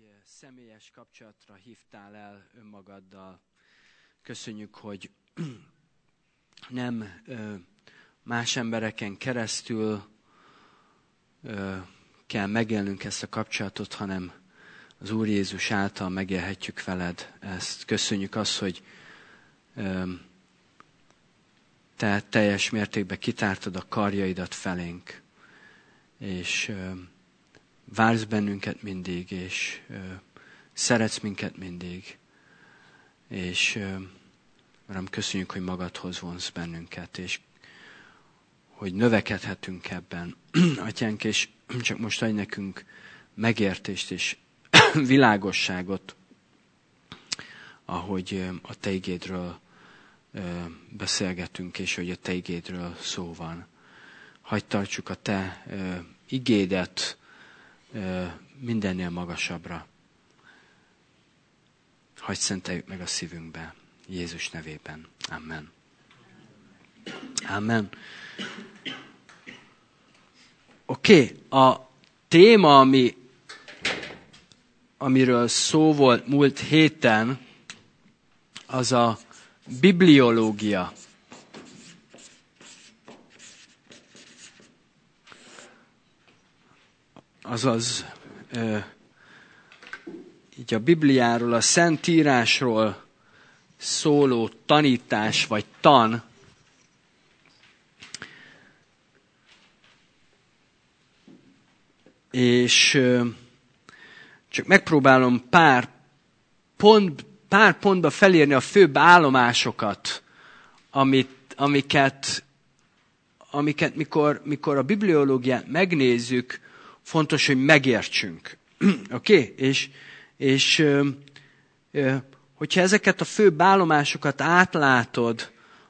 személyes kapcsolatra hívtál el önmagaddal. Köszönjük, hogy nem más embereken keresztül kell megélnünk ezt a kapcsolatot, hanem az Úr Jézus által megélhetjük veled ezt. Köszönjük azt, hogy te teljes mértékben kitártad a karjaidat felénk, és vársz bennünket mindig, és szeretsz minket mindig. És Uram, köszönjük, hogy magadhoz vonsz bennünket, és hogy növekedhetünk ebben. Atyánk, és csak most adj nekünk megértést és világosságot, ahogy a Te igédről beszélgetünk, és hogy a Te igédről szó van. Hadd tartsuk a Te igédet mindennél magasabbra. Hadd szenteljük meg a szívünkbe. Jézus nevében. Amen. Amen. Oké, a téma, amiről szó volt múlt héten, az a bibliológia. Azaz, így a Bibliáról, a Szentírásról szóló tanítás vagy tan. És csak megpróbálom pár pontba felírni a főbb állomásokat, amiket mikor a bibliológiát megnézzük, fontos, hogy megértsünk. Oké? És hogyha ezeket a főbb állomásokat átlátod,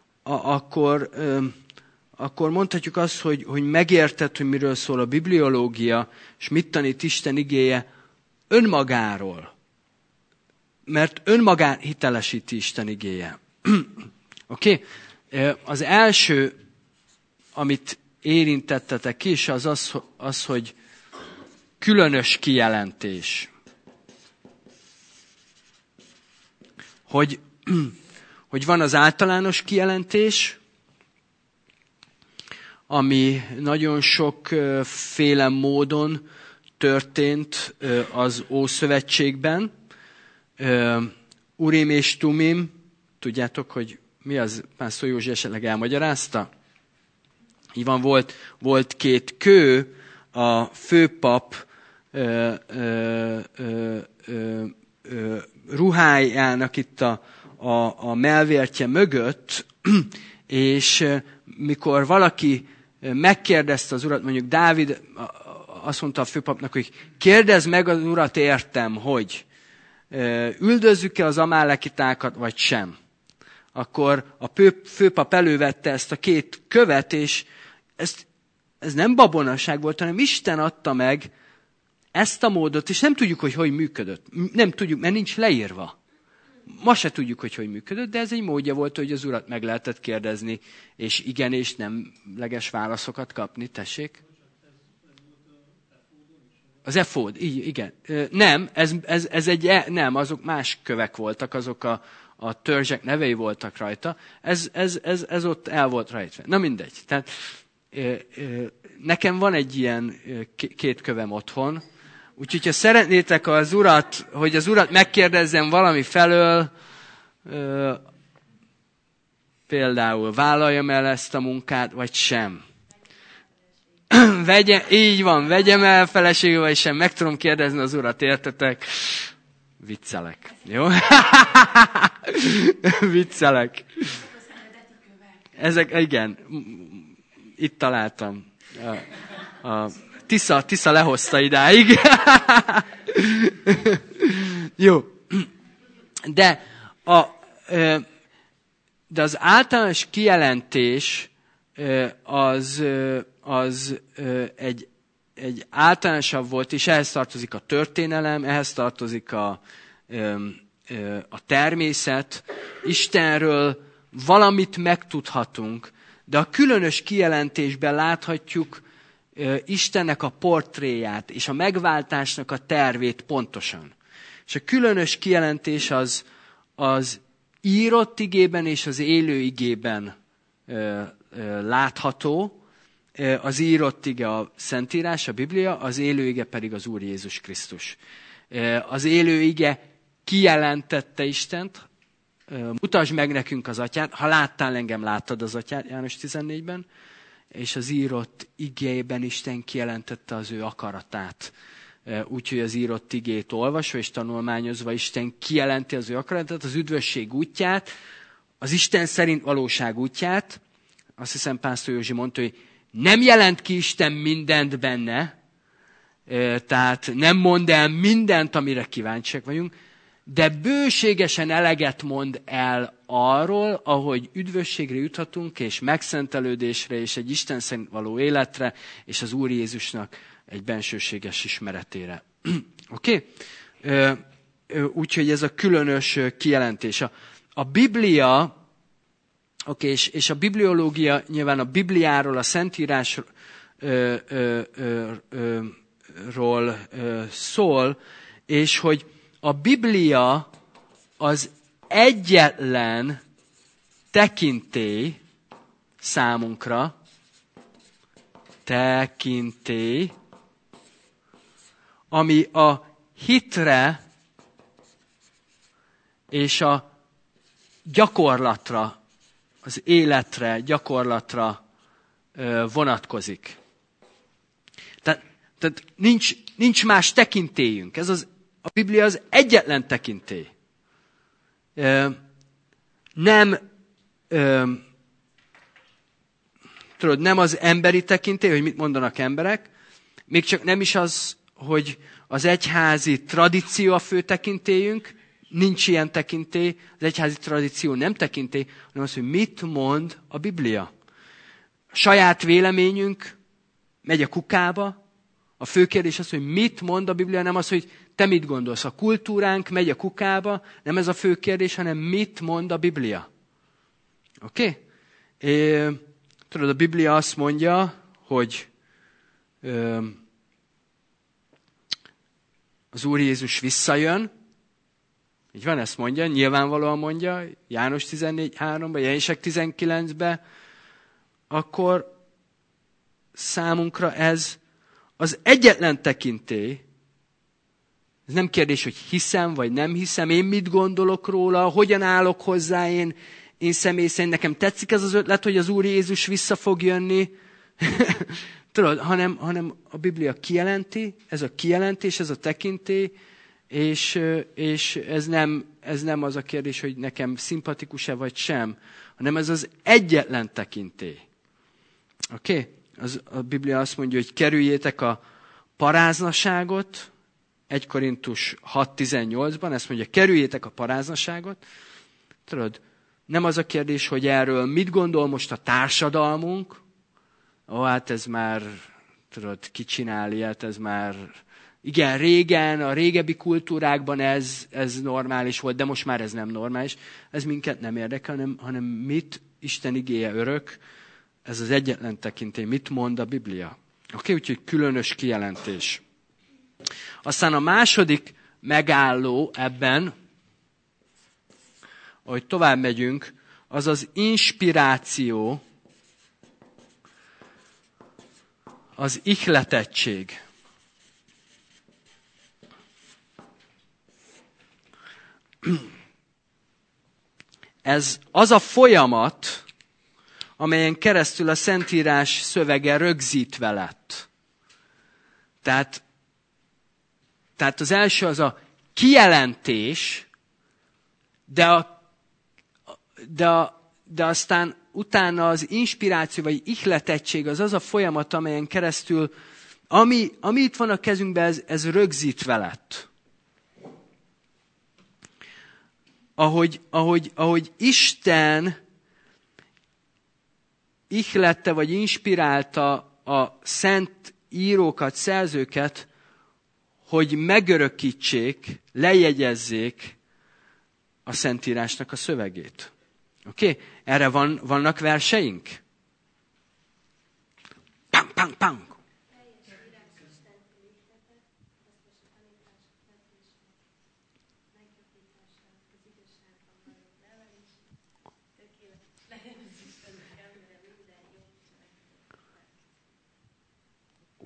akkor mondhatjuk azt, hogy megérted, hogy miről szól a bibliológia, és mit tanít Isten igéje önmagáról. Mert önmagán hitelesíti Isten igéje. Oké? Az első, amit érintettetek is, az, hogy különös kijelentés. Hogy van az általános kijelentés, ami nagyon sokféle módon történt az Ószövetségben. Urim és Tumim, tudjátok, hogy mi az? Pásztor Józsi esetleg elmagyarázta? Így van, volt két kő, a főpap ruhájának itt a mellvértje mögött, és mikor valaki megkérdezte az urat, mondjuk Dávid azt mondta a főpapnak, hogy kérdezd meg az urat értem, hogy üldözzük-e az amálekitákat, vagy sem. Akkor a főpap elővette ezt a két követ, és ez nem babonaság volt, hanem Isten adta meg ezt a módot, és nem tudjuk, hogy működött. Nem tudjuk, mert nincs leírva. Ma se tudjuk, hogy működött, de ez egy módja volt, hogy az urat meg lehetett kérdezni, és igen és nemleges válaszokat kapni. Tessék? Az efód, igen. Nem, nem, azok más kövek voltak, azok a törzsek nevei voltak rajta. Ez ott el volt rajta. Na mindegy. Tehát nekem van egy ilyen két kövem otthon, úgyhogy ha szeretnétek hogy az urat megkérdezzem valami felől, például vállaljam el ezt a munkát, vagy sem. Így van, vegyem el feleségül, vagy sem, meg tudom kérdezni az urat, értetek? Viccelek, jó? Viccelek. Ezek, igen, itt találtam. Tisza lehozta idáig. Jó. De az általános kijelentés az egy általánosabb volt, és ehhez tartozik a történelem, ehhez tartozik a természet. Istenről valamit megtudhatunk, de a különös kijelentésben láthatjuk Istennek a portréját és a megváltásnak a tervét pontosan. És a különös kijelentés az írott igében és az élő igében látható. Az írott ige a Szentírás, a Biblia, az élő ige pedig az Úr Jézus Krisztus. Az élő ige kijelentette Istent, mutasd meg nekünk az atyát, ha láttál engem, láttad az atyát, János 14-ben, és az írott igében Isten kijelentette az ő akaratát. Úgyhogy az írott igét olvasva és tanulmányozva Isten kijelenti az ő akaratát, az üdvösség útját, az Isten szerint valóság útját. Azt hiszem Pásztor Józsi mondta, hogy nem jelent ki Isten mindent benne, tehát nem mond el mindent, amire kíváncsiak vagyunk, de bőségesen eleget mond el arról, ahogy üdvösségre juthatunk, és megszentelődésre, és egy Isten szerint való életre, és az Úr Jézusnak egy bensőséges ismeretére. Oké? Úgyhogy ez a különös kijelentés. A Biblia, és a bibliológia nyilván a Bibliáról, a Szentírásról szól, és hogy a Biblia az egyetlen tekintély számunkra, ami a hitre és a gyakorlatra, az életre, gyakorlatra vonatkozik. Tehát nincs más tekintélyünk. A Biblia az egyetlen tekintély. Nem az emberi tekintély, hogy mit mondanak emberek, még csak nem is az, hogy az egyházi tradíció a fő tekintélyünk, nincs ilyen tekintély, az egyházi tradíció nem tekintély, hanem az, hogy mit mond a Biblia. A saját véleményünk megy a kukába, a fő kérdés az, hogy mit mond a Biblia, nem az, hogy te mit gondolsz. A kultúránk megy a kukába, nem ez a fő kérdés, hanem mit mond a Biblia. Oké? Tudod, a Biblia azt mondja, hogy az Úr Jézus visszajön, így van, ezt mondja, nyilvánvalóan mondja, János 14:3-ban, Jelenések 19-ben, akkor számunkra ez az egyetlen tekintély. Ez nem kérdés, hogy hiszem vagy nem hiszem, én mit gondolok róla, hogyan állok hozzá én személy szerint, nekem tetszik ez az ötlet, hogy az Úr Jézus vissza fog jönni. Tudod, hanem a Biblia kijelenti, ez a kijelentés, ez a tekintély, és ez nem az a kérdés, hogy nekem szimpatikus-e vagy sem, hanem ez az egyetlen tekintély. Oké? A Biblia azt mondja, hogy kerüljétek a paráznaságot, 1 Korintus 6:18-ban, ezt mondja, kerüljétek a paráznaságot. Tudod, nem az a kérdés, hogy erről mit gondol most a társadalmunk, hát ez már, tudod, ki csinál ilyet, ez már, igen, régen, a régebbi kultúrákban ez normális volt, de most már ez nem normális. Ez minket nem érdekel, hanem mit Isten igéje örök, ez az egyetlen tekintély, mit mond a Biblia. Oké, úgyhogy különös kijelentés. Aztán a második megálló ebben, ahogy tovább megyünk, az az inspiráció, az ihletettség. Ez az a folyamat, amelyen keresztül a Szentírás szövege rögzítve lett. Tehát az első az a kijelentés, de aztán utána az inspiráció vagy ihletettség az a folyamat, amelyen keresztül, ami itt van a kezünkben, ez rögzítve lett. Ahogy Isten ihlette vagy inspirálta a szent írókat, szerzőket, hogy megörökítsék, lejegyezzék a Szentírásnak a szövegét. Oké? Erre vannak verseink? Pang, pang, pang!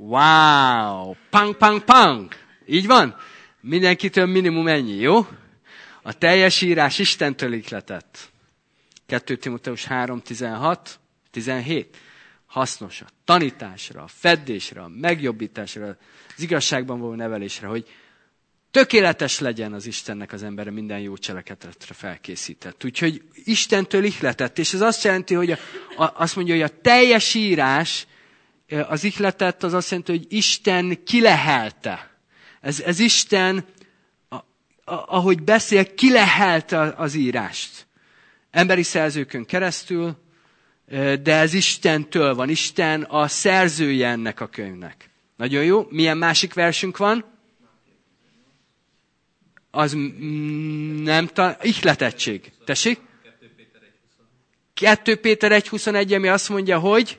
Wow! Pang, pang, pang! Így van? Mindenkitől minimum ennyi, jó? A teljes írás Istentől ihletett. 2 Timoteus 3, 16, 17. Hasznos a tanításra, a feddésre, a megjobbításra, az igazságban való nevelésre, hogy tökéletes legyen az Istennek az embere, minden jó cselekedetre felkészített. Úgyhogy Istentől ihletett, és ez azt jelenti, hogy azt mondja, hogy a teljes írás, az ihletett, az azt jelenti, hogy Isten kilehelte. Ez Isten, ahogy beszél, kilehelte az írást. Emberi szerzőkön keresztül, de ez Istentől van. Isten a szerzője ennek a könyvnek. Nagyon jó. Milyen másik versünk van? Az nem ihletettség. Tessék? 2 Péter 1.21, ami azt mondja, hogy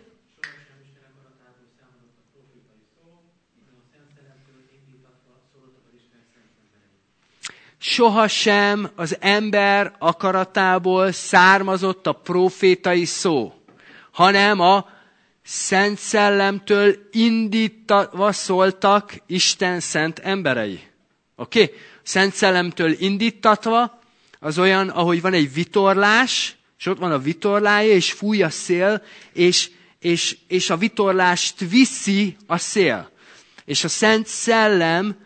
sohasem az ember akaratából származott a prófétai szó, hanem a Szent Szellemtől indítva szóltak Isten szent emberei. Oké? Szent Szellemtől indítatva az olyan, ahogy van egy vitorlás, és ott van a vitorlája, és fúj a szél, és a vitorlást viszi a szél. És a Szent Szellem,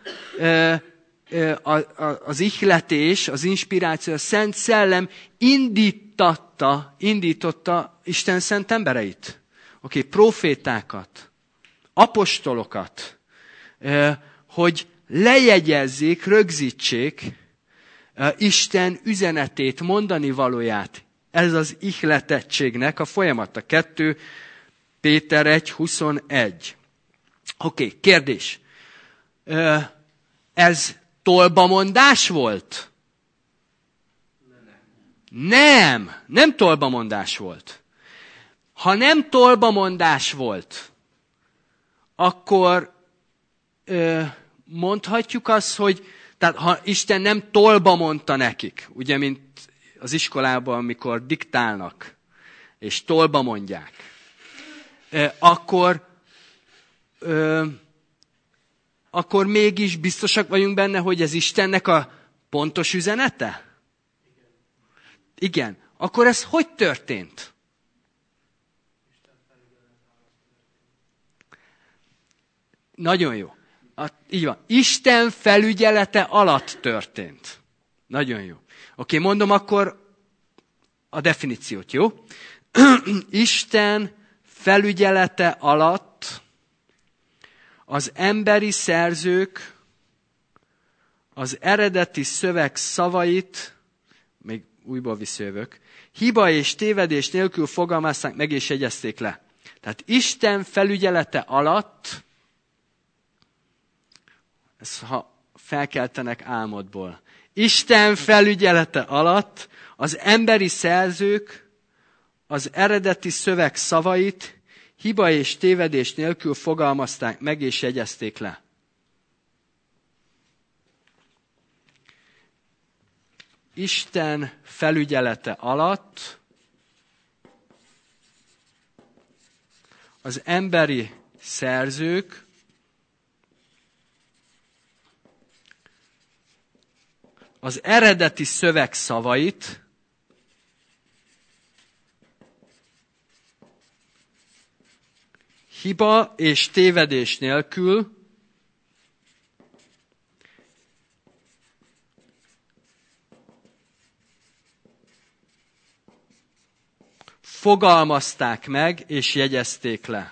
az ihletés, az inspiráció, a Szent Szellem indította Isten szent embereit. Oké, profétákat, apostolokat, hogy lejegyezzék, rögzítsék Isten üzenetét, mondani valóját. Ez az ihletettségnek a folyamata. 2 Péter 1.21. Oké, kérdés. Ez tolbamondás volt? Nem tolbamondás volt. Ha nem tolbamondás volt, akkor mondhatjuk azt, hogy tehát ha Isten nem tolba mondta nekik, ugye, mint az iskolában, amikor diktálnak, és tolba mondják, akkor mégis biztosak vagyunk benne, hogy ez Istennek a pontos üzenete? Igen. Akkor ez hogy történt? Nagyon jó. Így van. Isten felügyelete alatt történt. Nagyon jó. Oké, mondom akkor a definíciót, jó? Isten felügyelete alatt az emberi szerzők az eredeti szöveg szavait, még újból visszajövök, hiba és tévedés nélkül fogalmazták meg és jegyezték le. Tehát Isten felügyelete alatt, ez ha felkeltenek álmodból, Isten felügyelete alatt az emberi szerzők az eredeti szöveg szavait hiba és tévedés nélkül fogalmazták meg és jegyezték le. Isten felügyelete alatt az emberi szerzők az eredeti szöveg szavait hiba és tévedés nélkül fogalmazták meg és jegyezték le.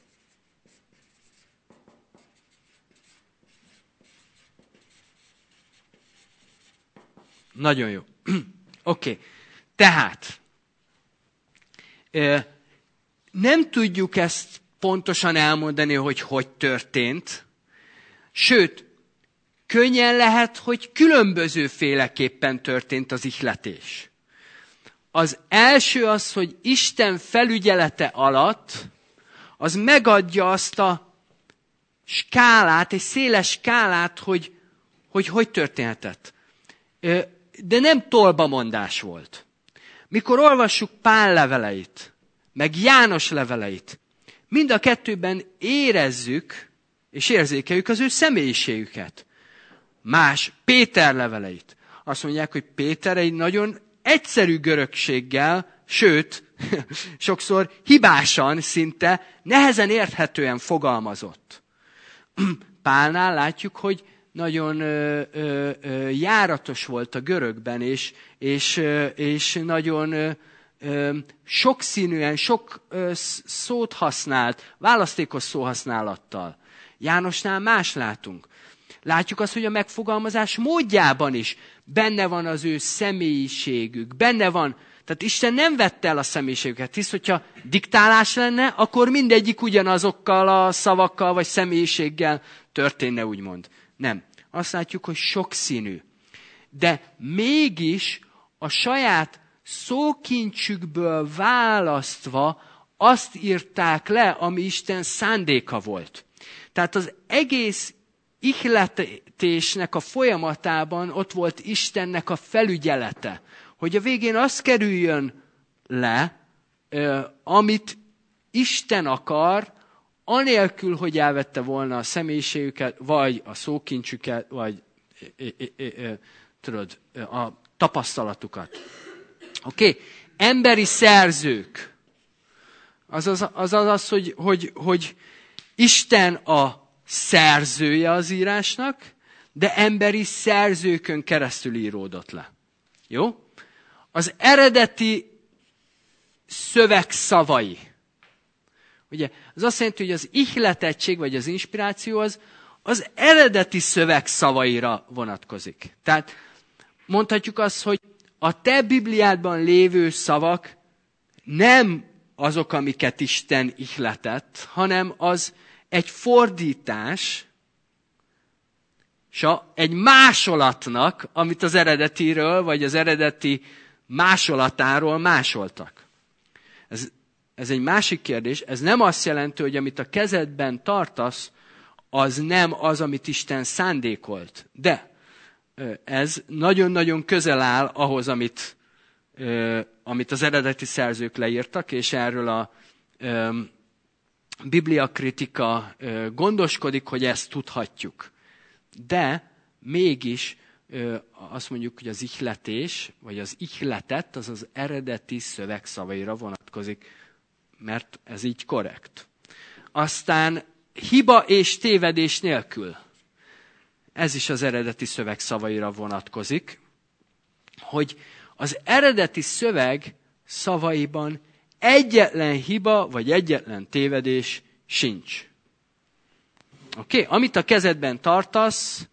Nagyon jó. Oké. Tehát nem tudjuk ezt pontosan elmondani, hogy hogy történt. Sőt, könnyen lehet, hogy különbözőféleképpen történt az ihletés. Az első az, hogy Isten felügyelete alatt az megadja azt a skálát, egy széles skálát, hogy történhetett. De nem tolbamondás volt. Mikor olvassuk Pál leveleit, meg János leveleit, mind a kettőben érezzük és érzékeljük az ő személyiségüket. Más, Péter leveleit. Azt mondják, hogy Péter egy nagyon egyszerű görögséggel, sőt, sokszor hibásan, szinte nehezen érthetően fogalmazott. Pálnál látjuk, hogy nagyon járatos volt a görögben, és nagyon sokszínűen, sok szót használt, választékos szóhasználattal. Jánosnál más látunk. Látjuk azt, hogy a megfogalmazás módjában is benne van az ő személyiségük, benne van. Tehát Isten nem vette el a személyiségüket, hisz hogyha diktálás lenne, akkor mindegyik ugyanazokkal a szavakkal vagy személyiséggel történne, úgymond. Nem. Azt látjuk, hogy sokszínű. De mégis a saját szókincsükből választva azt írták le, ami Isten szándéka volt. Tehát az egész ihletésnek a folyamatában ott volt Istennek a felügyelete, hogy a végén az kerüljön le, amit Isten akar, anélkül, hogy elvette volna a személyiségüket, vagy a szókincsüket, vagy tudod, a tapasztalatukat. Oké? Emberi szerzők. Az, hogy Isten a szerzője az írásnak, de emberi szerzőkön keresztül íródott le. Jó? Az eredeti szöveg szavai. Ugye, az azt jelenti, hogy az ihletettség, vagy az inspiráció az eredeti szöveg szavaira vonatkozik. Tehát mondhatjuk azt, hogy a te Bibliádban lévő szavak nem azok, amiket Isten ihletett, hanem az egy fordítás, egy másolatnak, amit az eredetiről, vagy az eredeti másolatáról másoltak. Ez egy másik kérdés. Ez nem azt jelenti, hogy amit a kezedben tartasz, az nem az, amit Isten szándékolt. De ez nagyon-nagyon közel áll ahhoz, amit az eredeti szerzők leírtak, és erről a bibliakritika gondoskodik, hogy ezt tudhatjuk. De mégis azt mondjuk, hogy az ihletés, vagy az ihletet, az az eredeti szövegszavaira vonatkozik, mert ez így korrekt. Aztán hiba és tévedés nélkül. Ez is az eredeti szövegszavaira vonatkozik, hogy az eredeti szöveg szavaiban egyetlen hiba, vagy egyetlen tévedés sincs. Oké? Amit a kezedben tartasz,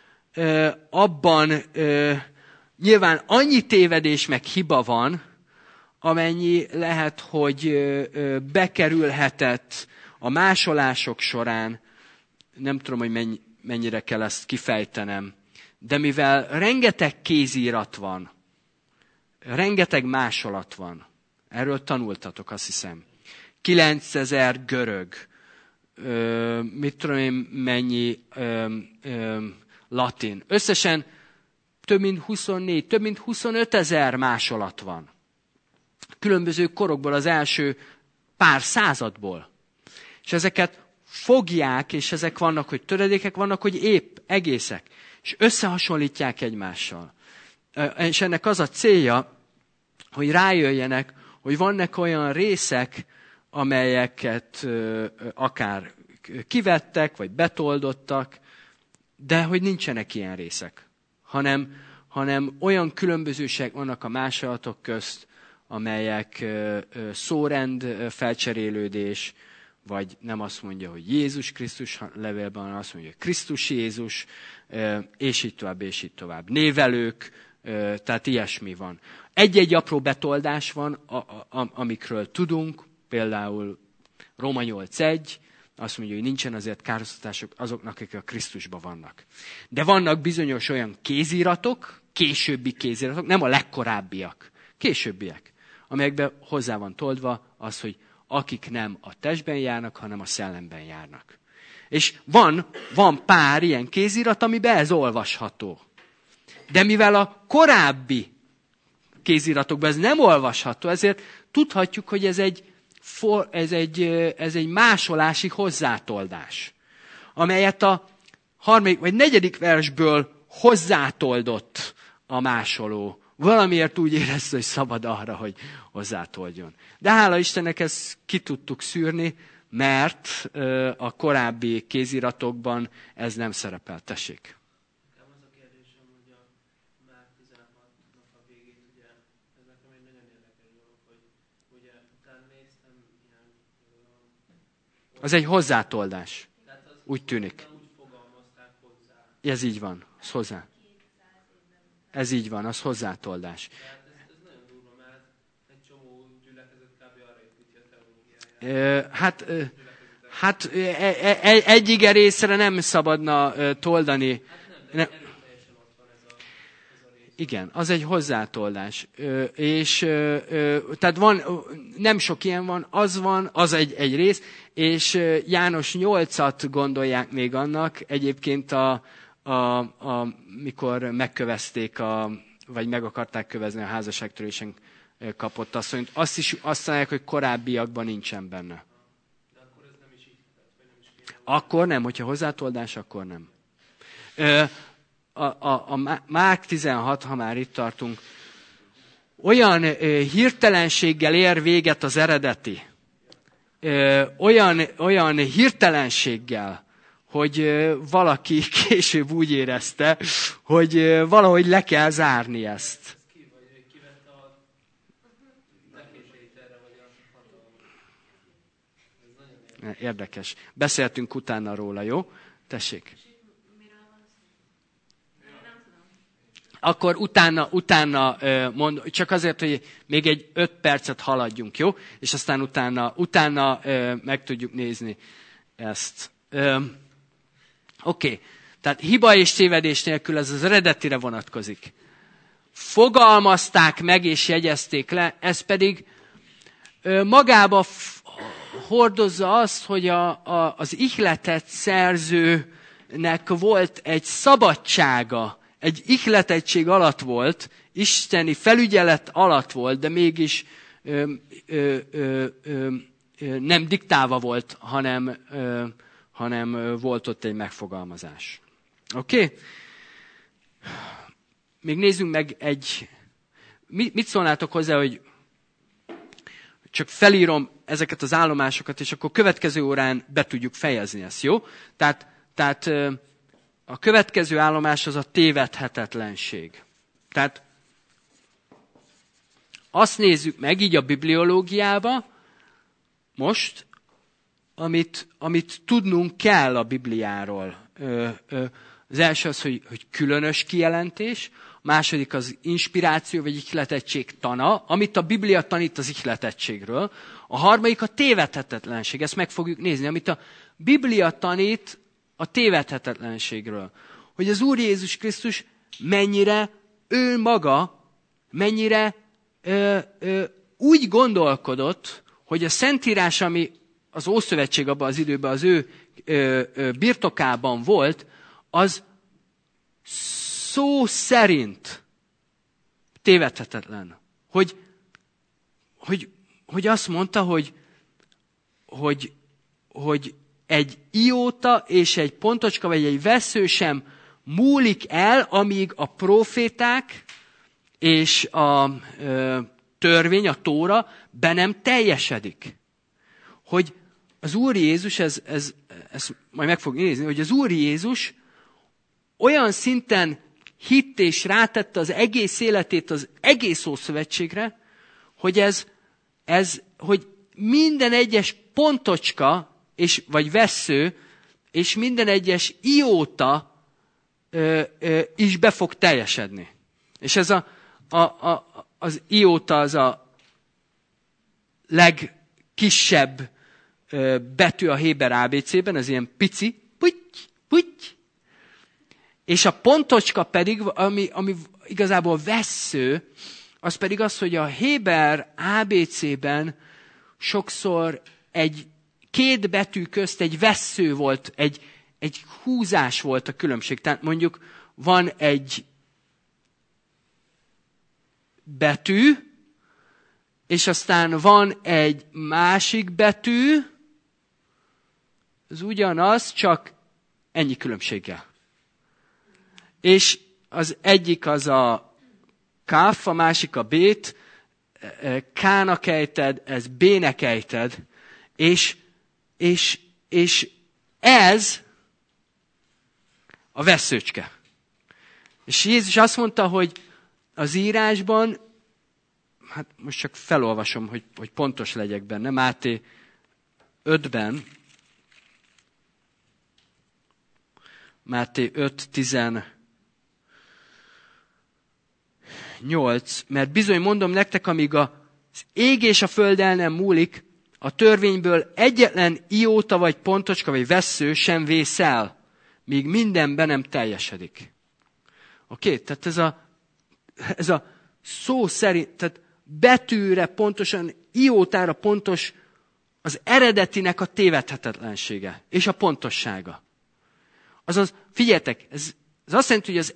abban nyilván annyi tévedés meg hiba van, amennyi lehet, hogy bekerülhetett a másolások során, nem tudom, hogy mennyire kell ezt kifejtenem, de mivel rengeteg kézirat van, rengeteg másolat van, erről tanultatok, azt hiszem, 9000 görög, mit tudom én, mennyi latin. Összesen több mint 24, több mint 25 000 másolat van. Különböző korokból, az első pár századból. És ezeket fogják, és ezek vannak, hogy töredékek, vannak, hogy épp, egészek. És összehasonlítják egymással. És ennek az a célja, hogy rájöjjenek, hogy vannak olyan részek, amelyeket akár kivettek, vagy betoldottak, de hogy nincsenek ilyen részek. Hanem olyan különbözőségek vannak a másolatok közt, amelyek szórend felcserélődés, vagy nem azt mondja, hogy Jézus Krisztus levélben, hanem azt mondja, hogy Krisztus Jézus, és így tovább, és így tovább. Névelők, tehát ilyesmi van. Egy-egy apró betoldás van, amikről tudunk, például Róma 8.1, azt mondja, hogy nincsen azért károsztatások azoknak, akik a Krisztusban vannak. De vannak bizonyos olyan kéziratok, későbbi kéziratok, nem a legkorábbiak, későbbiek, amelyekben hozzá van toldva az, hogy akik nem a testben járnak, hanem a szellemben járnak. És van pár ilyen kézirat, amiben ez olvasható. De mivel a korábbi kéziratokban ez nem olvasható, ezért tudhatjuk, hogy ez egy másolási hozzátoldás. amelyet a 3. vagy 4. versből hozzátoldott a másoló. Valamiért úgy érezte, hogy szabad arra, hogy hozzátoldjon. De hála Istennek ezt ki tudtuk szűrni, mert a korábbi kéziratokban ez nem szerepel. Tessék. Nekem az a kérdésem, hogy a Márk 16-nak a végét, ugye, ez nekem egy nagyon érdekes dolog, hogy ugye utána néztem ilyen... Az egy hozzátoldás. Úgy tűnik. Úgy fogalmazták hozzá. Ez így van, az hozzá. Ez így van, az hozzátoldás. Tehát ez nagyon durva, mert egy csomó gyülekezet kb. Arra építi a teológiáját. Hát egy ige részre nem szabadna toldani. Nem, de erőteljesen ott van ez a rész. Igen, az egy hozzátoldás. Tehát van, nem sok ilyen van, az egy rész, és János 8-at gondolják még annak, egyébként mikor megkövezték, vagy meg akarták kövezni a házasságtörésen kapott asszonyt, azt mondják, hogy korábbiakban nincsen benne. De akkor ez nem is így lehet, vagy nem is kéne. Akkor nem, hogyha hozzátoldás, akkor nem. A Márk 16, ha már itt tartunk, olyan hirtelenséggel ér véget az eredeti. Olyan hirtelenséggel, hogy valaki később úgy érezte, hogy valahogy le kell zárni ezt. Ki vette a tekintét erre, vagy a hatalmat? Ez nagyon érdekes. Érdekes. Beszéltünk utána róla, jó? Tessék. Akkor utána mond, csak azért, hogy még egy 5 percet haladjunk, jó? És aztán utána meg tudjuk nézni ezt. Oké. Tehát hiba és tévedés nélkül ez az eredetire vonatkozik. Fogalmazták meg és jegyezték le, ez pedig magába hordozza azt, hogy az ihletet szerzőnek volt egy szabadsága, egy ihletettség alatt volt, isteni felügyelet alatt volt, de mégis nem diktálva volt, hanem volt ott egy megfogalmazás. Oké? Még nézzünk meg mit szólnátok hozzá, hogy csak felírom ezeket az állomásokat, és akkor következő órán be tudjuk fejezni ezt, jó? Tehát a következő állomás az a tévedhetetlenség. Tehát azt nézzük meg így a bibliológiába most, amit tudnunk kell a Bibliáról. Az első az, hogy különös kijelentés, a második az inspiráció vagy ihletettség tana, amit a Biblia tanít az ihletettségről. A harmadik a tévedhetetlenség, ezt meg fogjuk nézni, amit a Biblia tanít a tévedhetetlenségről. Hogy az Úr Jézus Krisztus mennyire ő maga, mennyire úgy gondolkodott, hogy a Szentírás, ami az Ószövetség abban az időben az ő birtokában volt, az szó szerint tévedhetetlen. Hogy azt mondta, hogy egy ióta és egy pontocska, vagy egy vessző sem múlik el, amíg a proféták és a törvény, a Tóra be nem teljesedik. Hogy az Úr Jézus, ezt majd meg fogjuk nézni, hogy az Úr Jézus olyan szinten hitt és rátette az egész életét az egész Ószövetségre, hogy hogy minden egyes pontocska, vagy vessző, és minden egyes ióta is be fog teljesedni. És ez az ióta az a legkisebb betű a héber ABC-ben, az ilyen pici, putty. És a pontocska pedig, ami igazából vessző, az pedig az, hogy a héber ABC-ben sokszor két betű közt egy vessző volt, egy húzás volt a különbség. Tehát mondjuk van egy betű, és aztán van egy másik betű, az ugyanaz, csak Ennyi különbséggel. És az egyik az a káf, a másik a bét, K-nak ejted, ez B-nek ejted, és ez a vesszőcske. És Jézus azt mondta, hogy az írásban, hát most csak felolvasom, hogy pontos legyek benne, Máté 5-ben, Máté 5:18, mert bizony mondom nektek, amíg az ég és a föld el nem múlik, a törvényből egyetlen ióta vagy pontocska vagy vessző sem vész el, míg minden be nem teljesedik. Oké? Tehát ez a szó szerint, tehát betűre pontosan, iótára pontos az eredetinek a tévedhetetlensége és a pontossága. Azaz, figyeljetek, ez azt jelenti, hogy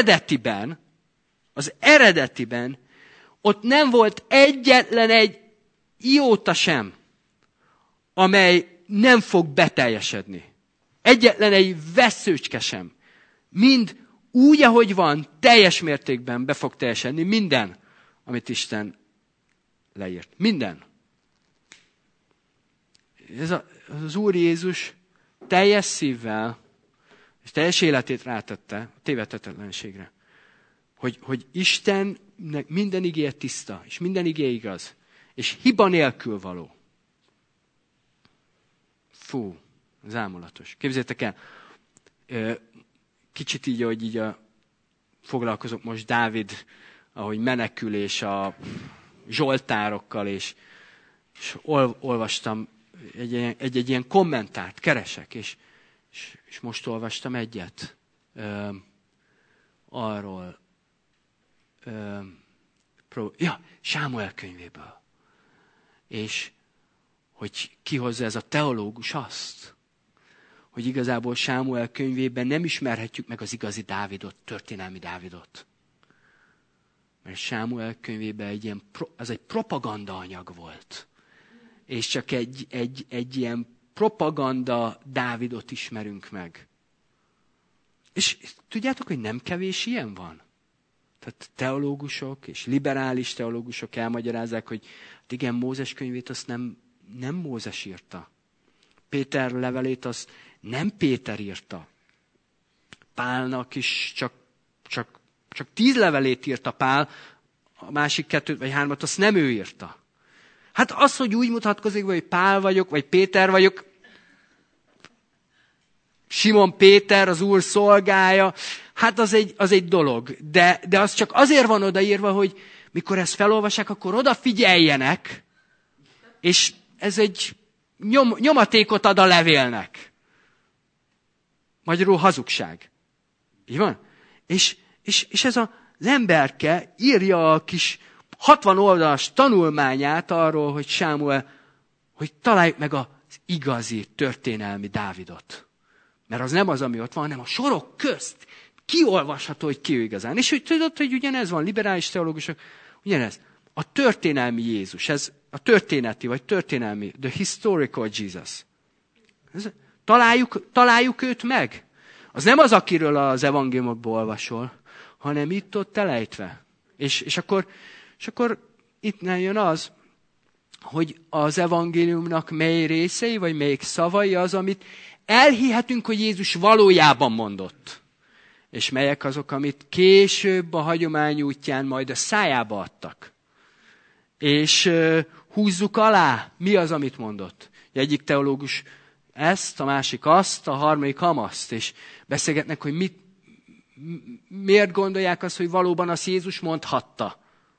az eredetiben ott nem volt egyetlen egy ióta sem, amely nem fog beteljesedni. Egyetlen egy vesszőcske sem. Mind úgy, ahogy van, teljes mértékben be fog teljesedni minden, amit Isten leírt. Minden. Az Úr Jézus teljes szívvel és teljes életét rátette a tévedhetetlenségre. Hogy Istennek minden igéje tiszta, és minden igéje igaz, és hiba nélkül való. Fú, zámolatos. Képzeljétek el, kicsit így, ahogy így foglalkozok most Dávid, ahogy menekül, és a zsoltárokkal, és olvastam egy ilyen kommentárt, keresek, és most olvastam egyet arról, Sámuel könyvéből. És hogy kihozza ez a teológus azt, hogy igazából Sámuel könyvében nem ismerhetjük meg az igazi Dávidot, történelmi Dávidot. Mert Sámuel könyvében az egy propaganda anyag volt. És csak egy ilyen propaganda Dávidot ismerünk meg. És tudjátok, hogy nem kevés ilyen van? Tehát teológusok és liberális teológusok elmagyarázzák, hogy hát igen, Mózes könyvét azt nem Mózes írta. Péter levelét azt nem Péter írta. Pálnak is csak 10 levelét írta Pál, a másik 2 vagy 3 azt nem ő írta. Hát az, hogy úgy mutatkozik, hogy Pál vagyok, vagy Péter vagyok, Simon Péter, az Úr szolgája, hát az egy dolog. De az csak azért van odaírva, hogy mikor ezt felolvassák, akkor odafigyeljenek, és ez egy nyomatékot ad a levélnek. Magyarul hazugság. Így van? És ez az emberke írja a kis 60 oldalas tanulmányát arról, hogy Sámuel, hogy találjuk meg az igazi történelmi Dávidot. Mert az nem az, ami ott van, hanem a sorok közt kiolvasható, hogy ki ő igazán. És hogy tudod, hogy ugyanez van, liberális teológusok, ugyanez. A történelmi Jézus, ez a történeti, vagy történelmi, the historical Jesus. Találjuk őt meg. Az nem az, akiről az evangéliumokból olvasol, hanem itt-ott elejtve. És akkor itt jön az, hogy az evangéliumnak mely részei, vagy melyik szavai az, amit elhihetünk, hogy Jézus valójában mondott. És melyek azok, amit később a hagyomány útján majd a szájába adtak. És húzzuk alá, mi az, amit mondott. Egyik teológus ezt, a másik azt, a harmadik amazt, és beszélgetnek, hogy miért gondolják azt, hogy valóban azt Jézus mondhatta.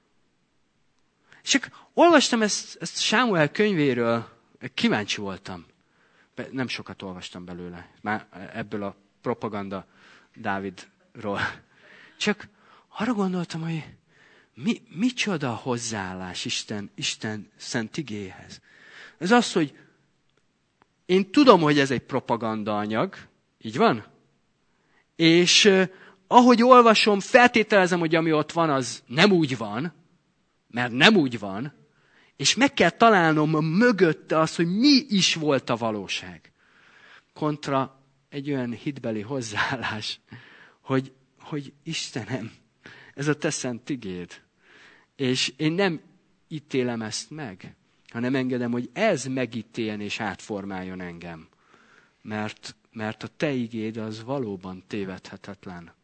És olvastam ezt Sámuel könyvéről, kíváncsi voltam. Nem sokat olvastam belőle, már ebből a propaganda Dávidról. Csak arra gondoltam, hogy micsoda hozzáállás Isten szent igéhez. Ez az, hogy én tudom, hogy ez egy propaganda anyag, így van? És ahogy olvasom, feltételezem, hogy ami ott van, az nem úgy van, mert nem úgy van, és meg kell találnom mögötte azt, hogy mi is volt a valóság. Kontra egy olyan hitbeli hozzáállás, hogy Istenem, ez a te szent igéd. És én nem ítélem ezt meg, hanem engedem, hogy ez megítéljen és átformáljon engem. Mert a te igéd az valóban tévedhetetlen.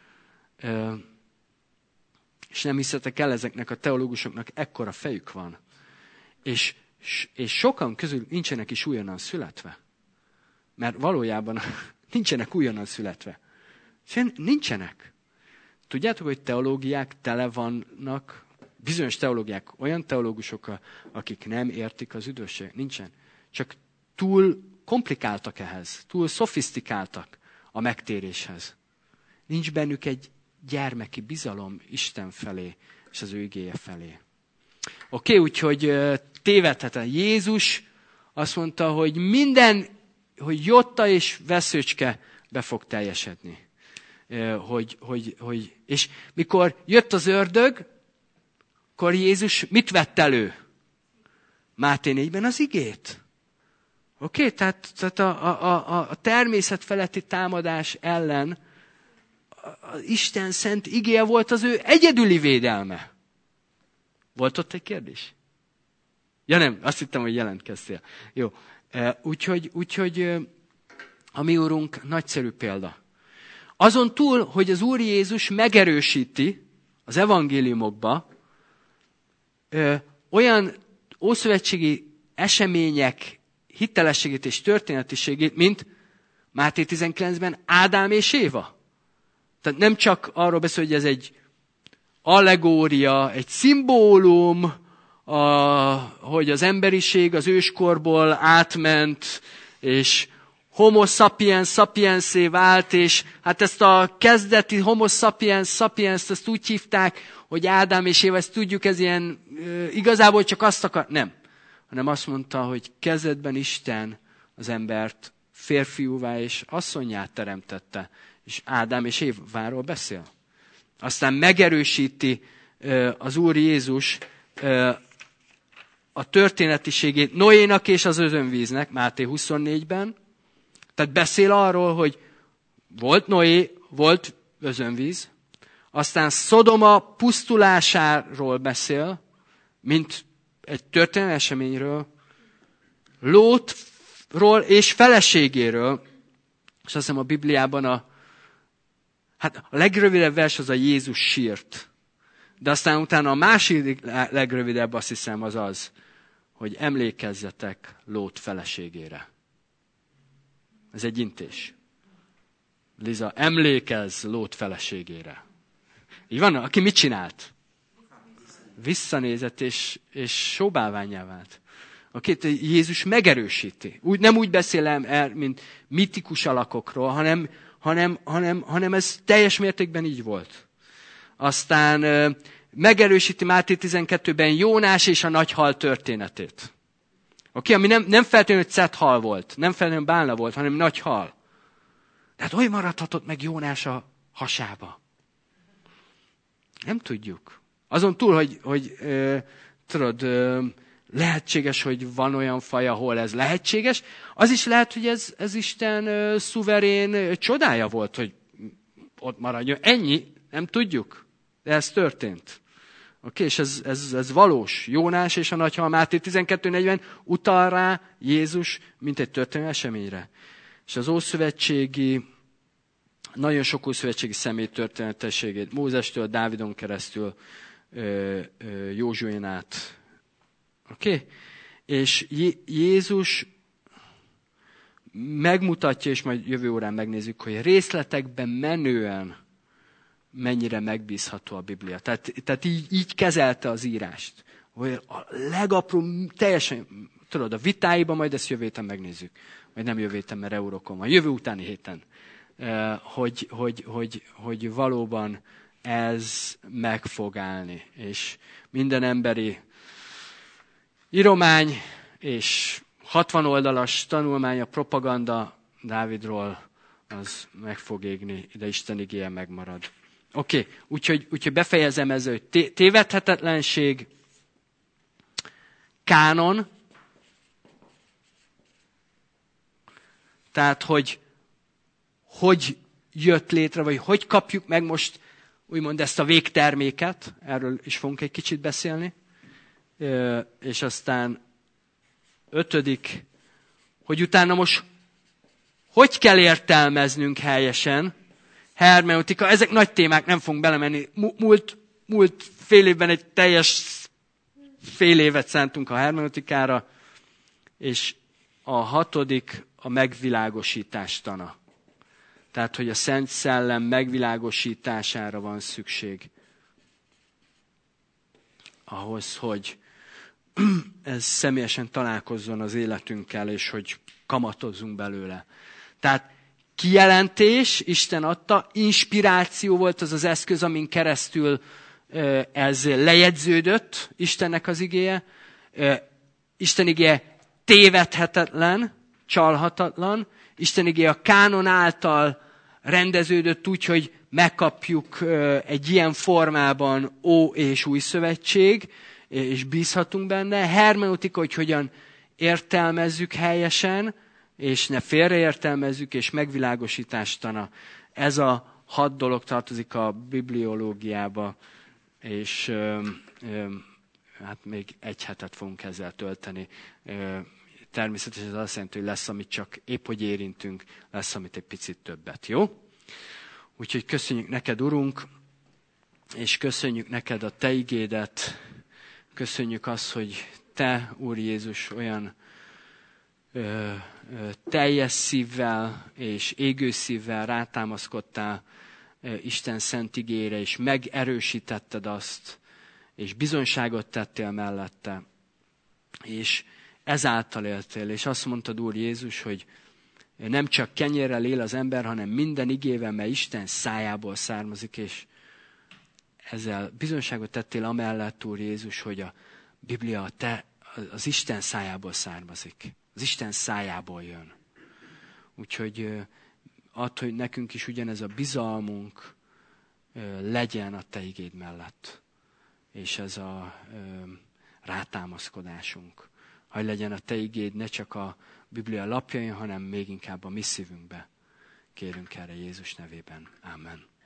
És nem hiszetek el, ezeknek a teológusoknak ekkora fejük van. És sokan közül nincsenek is újonnan születve. Mert valójában nincsenek újonnan születve. Nincsenek. Tudjátok, hogy teológiák tele vannak, bizonyos teológiák, olyan teológusokkal, akik nem értik az üdvösséget. Nincsen. Csak túl komplikáltak ehhez, túl szofisztikáltak a megtéréshez. Nincs bennük egy gyermeki bizalom Isten felé, és az ő igéje felé. Oké, úgyhogy tévedhetetlen. Jézus azt mondta, hogy minden, hogy jotta és veszőcske be fog teljesedni. És mikor jött az ördög, akkor Jézus mit vett elő? Máté 4-ben az igét. Oké, tehát a természet feletti támadás ellen az Isten szent igéje volt az ő egyedüli védelme. Volt ott egy kérdés? Ja nem, azt hittem, hogy jelentkeztél. Jó, úgyhogy a mi úrunk nagyszerű példa. Azon túl, hogy az Úr Jézus megerősíti az evangéliumokba olyan ószövetségi események hitelességét és történetiségét, mint Máté 19-ben Ádám és Éva. Tehát nem csak arról beszél, hogy ez egy allegória, egy szimbólum, hogy az emberiség az őskorból átment, és homo sapiens sapiensé vált, és hát ezt a kezdeti homo sapiens sapiens, ezt úgy hívták, hogy Ádám és Éva, ezt tudjuk, ez ilyen igazából csak azt akar, nem. Hanem azt mondta, hogy kezdetben Isten az embert férfiúvá és asszonnyá teremtette, és Ádám és Éváról beszél. Aztán megerősíti az Úr Jézus a történetiségét Noénak és az özönvíznek, Máté 24-ben. Tehát beszél arról, hogy volt Noé, volt özönvíz, aztán Szodoma pusztulásáról beszél, mint egy történelmi eseményről, Lótról és feleségéről, és azt hiszem a Bibliában a legrövidebb vers az a Jézus sírt. De aztán utána a második legrövidebb, azt hiszem, az, hogy emlékezzetek Lót feleségére. Ez egy intés. Liza, emlékezz Lót feleségére. Így van? Aki mit csinált? Visszanézett és sóbálványá vált. Jézus megerősíti. Nem úgy beszélem el, mint mitikus alakokról, hanem ez teljes mértékben így volt. Aztán megerősíti Máté 12-ben Jónás és a nagy hal történetét. Ami nem feltétlenül cethal volt, nem feltétlenül bálna volt, hanem nagy hal. Tehát hogy maradhatott meg Jónás a hasába? Nem tudjuk. Azon túl, hogy tudod, lehetséges, hogy van olyan faj, ahol ez lehetséges, az is lehet, hogy ez Isten szuverén csodája volt, hogy ott maradjon. Ennyi, nem tudjuk, de ez történt. Oké, és ez valós. Jónás és a nagyhal Máté 12:40 utal rá Jézus, mint egy történelmi eseményre. És az ószövetségi, nagyon sok ószövetségi személy történetességét, Mózestől, Dávidon keresztül, Józsuén át. Oké? És Jézus megmutatja, és majd jövő órán megnézzük, hogy részletekben menően mennyire megbízható a Biblia. Tehát így kezelte az írást. Hogy a legapró, teljesen, tudod, a vitáiban majd ezt jövő héten megnézzük. Vagy nem jövő héten, mert Eurokon van. Jövő utáni héten. Hogy valóban ez meg fog állni. És minden emberi íromány és 60 oldalas tanulmány, a propaganda Dávidról, az meg fog égni, de Isten igéje megmarad. Oké, úgyhogy befejezem ezzel, hogy tévedhetetlenség, kánon, tehát, hogy hogy jött létre, vagy hogy kapjuk meg most úgymond ezt a végterméket, erről is fogunk egy kicsit beszélni. És aztán 5, hogy utána most hogy hogy helyesen, hermeneutika, ezek nagy témák, nem fogunk belemenni. Múlt fél évben egy teljes fél évet szántunk a hermeneutikára, és a 6. a megvilágosítás tana. Tehát, hogy a Szent Szellem megvilágosítására van szükség. Ahhoz, hogy ez személyesen találkozzon az életünkkel, és hogy kamatozzunk belőle. Tehát kijelentés, Isten adta, inspiráció volt az az eszköz, amin keresztül ez lejegyződött, Istennek az igéje. Isten igéje tévedhetetlen, csalhatatlan. Isten igéje a kánon által rendeződött úgy, hogy megkapjuk egy ilyen formában Ó és Új Szövetség, és bízhatunk benne. Hermeneutika, hogy hogyan értelmezzük helyesen, és ne félreértelmezzük, és megvilágosítástana. Ez a 6 dolog tartozik a bibliológiába, és hát még 1 hetet fogunk ezzel tölteni. Természetesen ez azt jelenti, hogy lesz, amit csak épp hogy érintünk, lesz, amit egy picit többet, jó? Úgyhogy köszönjük neked, Urunk, és köszönjük neked a te igédet, köszönjük azt, hogy te, Úr Jézus, olyan teljes szívvel és égő szívvel rátámaszkodtál Isten szent igére, és megerősítetted azt, és bizonyságot tettél mellette, és ezáltal éltél, és azt mondtad, Úr Jézus, hogy nem csak kenyérrel él az ember, hanem minden igével, mely Isten szájából származik, és ezzel bizonyságot tettél amellett, Úr Jézus, hogy a Biblia az Isten szájából származik. Az Isten szájából jön. Úgyhogy add, hogy nekünk is ugyanez a bizalmunk legyen a te igéd mellett. És ez a rátámaszkodásunk. Hogy legyen a te igéd ne csak a Biblia lapjain, hanem még inkább a mi szívünkbe. Kérünk erre Jézus nevében. Amen.